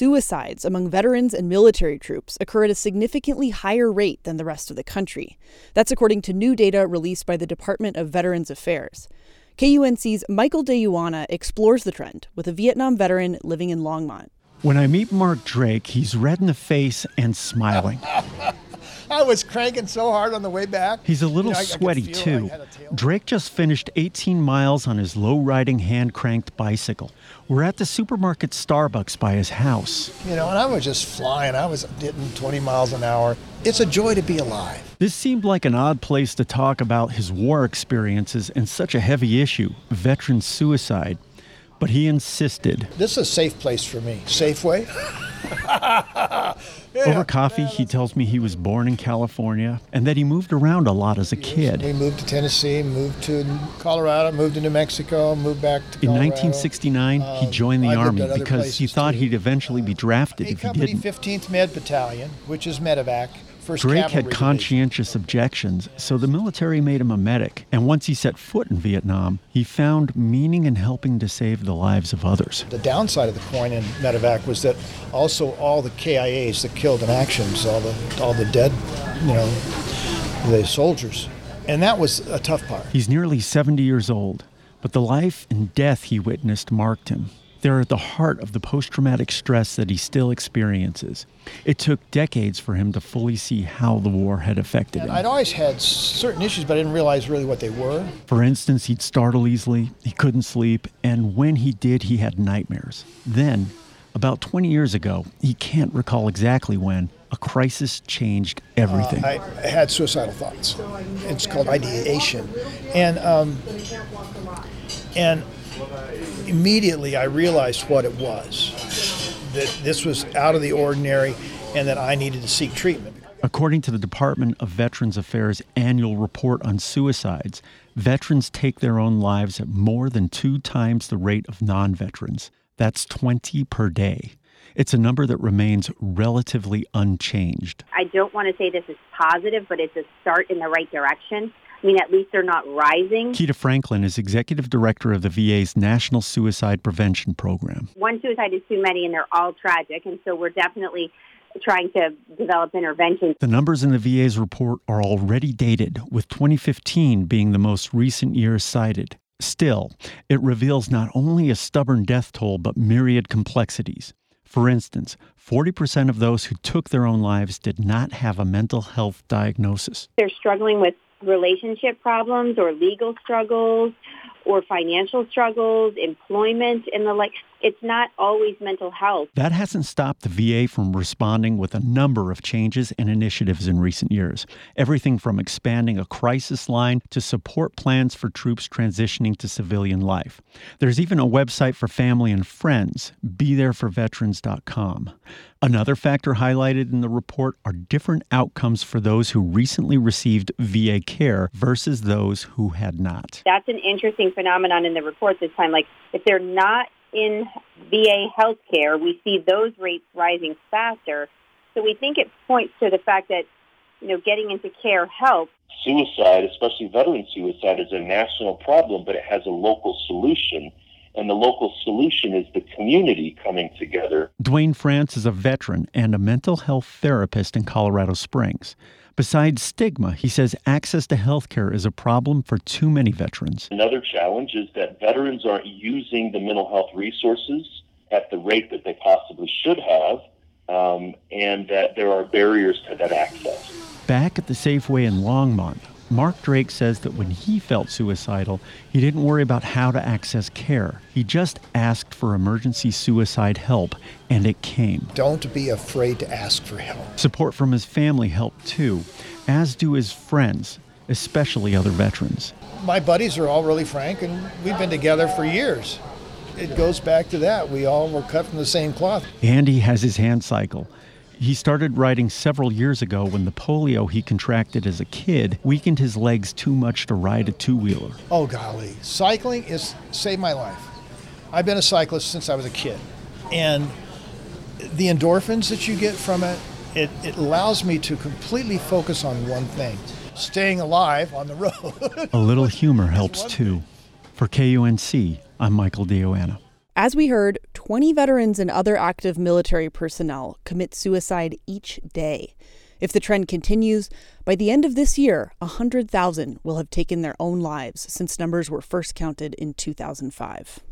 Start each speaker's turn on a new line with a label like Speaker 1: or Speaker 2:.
Speaker 1: suicides among veterans and military troops occur at a significantly higher rate than the rest of the country. That's according to new data released by the Department of Veterans Affairs. KUNC's Michael DeYuana explores the trend with a Vietnam veteran living in Longmont.
Speaker 2: When I meet Mark Drake, he's red in the face and smiling.
Speaker 3: I was cranking so hard on the way back.
Speaker 2: He's a little sweaty, too. Drake just finished 18 miles on his low-riding, hand-cranked bicycle. We're at the supermarket Starbucks by his house.
Speaker 3: And I was just flying. I was hitting 20 miles an hour. It's a joy to be alive.
Speaker 2: This seemed like an odd place to talk about his war experiences and such a heavy issue, veteran suicide. But he insisted.
Speaker 3: This is a safe place for me. Safeway?
Speaker 2: Over coffee, he tells me he was born in California and that he moved around a lot as a kid.
Speaker 3: We moved to Tennessee, moved to Colorado, moved to New Mexico, moved back to Colorado.
Speaker 2: In 1969, he joined the Army because he thought he'd eventually be drafted if he didn't.
Speaker 3: 15th Med Battalion, which is Medevac.
Speaker 2: Drake had conscientious objections, so the military made him a medic. And once he set foot in Vietnam, he found meaning in helping to save the lives of others.
Speaker 3: The downside of the coin in Medevac was that also all the KIAs that killed in actions, all the dead, the soldiers. And that was a tough part.
Speaker 2: He's nearly 70 years old, but the life and death he witnessed marked him. They're at the heart of the post-traumatic stress that he still experiences. It took decades for him to fully see how the war had affected him.
Speaker 3: I'd always had certain issues, but I didn't realize really what they were.
Speaker 2: For instance, he'd startle easily, he couldn't sleep, and when he did, he had nightmares. Then, about 20 years ago, he can't recall exactly when, a crisis changed everything.
Speaker 3: I had suicidal thoughts. It's called ideation. And immediately I realized what it was, that this was out of the ordinary and that I needed to seek treatment.
Speaker 2: According to the Department of Veterans Affairs' annual report on suicides, veterans take their own lives at more than 2 times the rate of non-veterans. That's 20 per day. It's a number that remains relatively unchanged.
Speaker 4: I don't want to say this is positive, but it's a start in the right direction. At least they're not rising.
Speaker 2: Keita Franklin is executive director of the VA's National Suicide Prevention Program.
Speaker 4: One suicide is too many, and they're all tragic, and so we're definitely trying to develop interventions.
Speaker 2: The numbers in the VA's report are already dated, with 2015 being the most recent year cited. Still, it reveals not only a stubborn death toll, but myriad complexities. For instance, 40% of those who took their own lives did not have a mental health diagnosis.
Speaker 4: They're struggling with relationship problems or legal struggles or financial struggles, employment, and the like. It's not always mental health.
Speaker 2: That hasn't stopped the VA from responding with a number of changes and initiatives in recent years. Everything from expanding a crisis line to support plans for troops transitioning to civilian life. There's even a website for family and friends, BeThereForVeterans.com. Another factor highlighted in the report are different outcomes for those who recently received VA care versus those who had not.
Speaker 4: That's an interesting phenomenon in the report this time. Like, if they're not in VA health care, we see those rates rising faster. So we think it points to the fact that, getting into care helps.
Speaker 5: Suicide, especially veteran suicide, is a national problem, but it has a local solution. And the local solution is the community coming together.
Speaker 2: Dwayne France is a veteran and a mental health therapist in Colorado Springs. Besides stigma, he says access to health care is a problem for too many veterans.
Speaker 5: Another challenge is that veterans aren't using the mental health resources at the rate that they possibly should have, and that there are barriers to that access.
Speaker 2: Back at the Safeway in Longmont, Mark Drake says that when he felt suicidal, he didn't worry about how to access care. He just asked for emergency suicide help, and it came.
Speaker 3: Don't be afraid to ask for help.
Speaker 2: Support from his family helped too, as do his friends, especially other veterans.
Speaker 3: My buddies are all really frank, and we've been together for years. It goes back to that. We all were cut from the same cloth.
Speaker 2: Andy has his hand cycle. He started riding several years ago when the polio he contracted as a kid weakened his legs too much to ride a two-wheeler.
Speaker 3: Oh, golly. Cycling has saved my life. I've been a cyclist since I was a kid. And the endorphins that you get from it, it allows me to completely focus on one thing, staying alive on the road.
Speaker 2: A little humor helps too. For KUNC, I'm Michael DeYoanna.
Speaker 1: As we heard, 20 veterans and other active military personnel commit suicide each day. If the trend continues, by the end of this year, 100,000 will have taken their own lives since numbers were first counted in 2005.